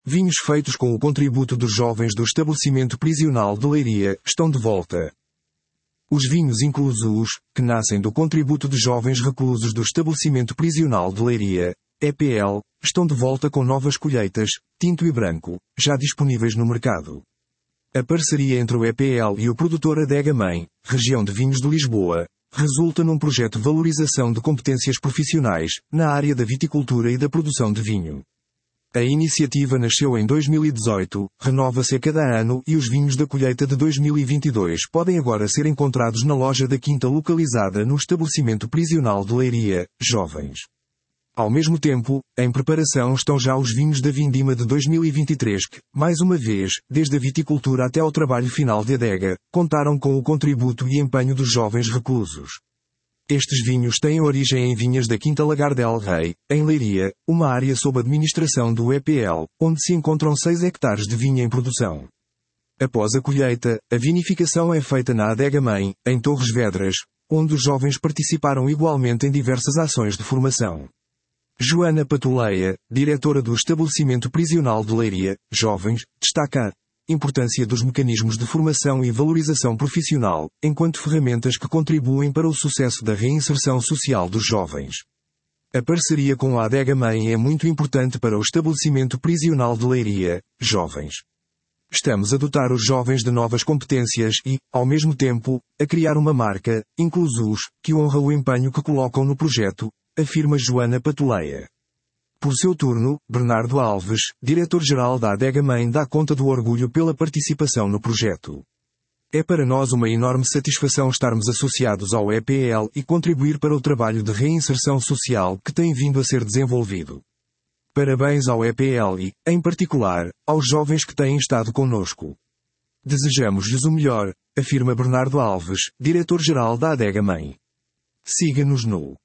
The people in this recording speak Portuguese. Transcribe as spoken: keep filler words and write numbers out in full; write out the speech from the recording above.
Vinhos feitos com o contributo dos jovens do estabelecimento prisional de Leiria, estão de volta. Os vinhos inclusos, que nascem do contributo de jovens reclusos do estabelecimento prisional de Leiria, E P L, estão de volta com novas colheitas, tinto e branco, já disponíveis no mercado. A parceria entre o E P L e o produtor Adega Mãe, região de vinhos de Lisboa, resulta num projeto de valorização de competências profissionais, na área da viticultura e da produção de vinho. A iniciativa nasceu em dois mil e dezoito, renova-se a cada ano e os vinhos da colheita de dois mil e vinte e dois podem agora ser encontrados na loja da Quinta localizada no estabelecimento prisional de Leiria, Jovens. Ao mesmo tempo, em preparação estão já os vinhos da Vindima de dois mil e vinte e três que, mais uma vez, desde a viticultura até ao trabalho final de adega, contaram com o contributo e empenho dos jovens reclusos. Estes vinhos têm origem em vinhas da Quinta Lagar del Rei, em Leiria, uma área sob administração do E P L, onde se encontram seis hectares de vinha em produção. Após a colheita, a vinificação é feita na Adega Mãe, em Torres Vedras, onde os jovens participaram igualmente em diversas ações de formação. Joana Patuleia, diretora do estabelecimento prisional de Leiria, Jovens, destaca a importância dos mecanismos de formação e valorização profissional, enquanto ferramentas que contribuem para o sucesso da reinserção social dos jovens. A parceria com a Adega Mãe é muito importante para o estabelecimento prisional de Leiria, Jovens. Estamos a dotar os jovens de novas competências e, ao mesmo tempo, a criar uma marca, Inclusus, que honra o empenho que colocam no projeto, afirma Joana Patuleia. Por seu turno, Bernardo Alves, diretor-geral da Adega Mãe, dá conta do orgulho pela participação no projeto. É para nós uma enorme satisfação estarmos associados ao E P L e contribuir para o trabalho de reinserção social que tem vindo a ser desenvolvido. Parabéns ao E P L e, em particular, aos jovens que têm estado conosco. Desejamos-lhes o melhor, afirma Bernardo Alves, diretor-geral da Adega Mãe. Siga-nos no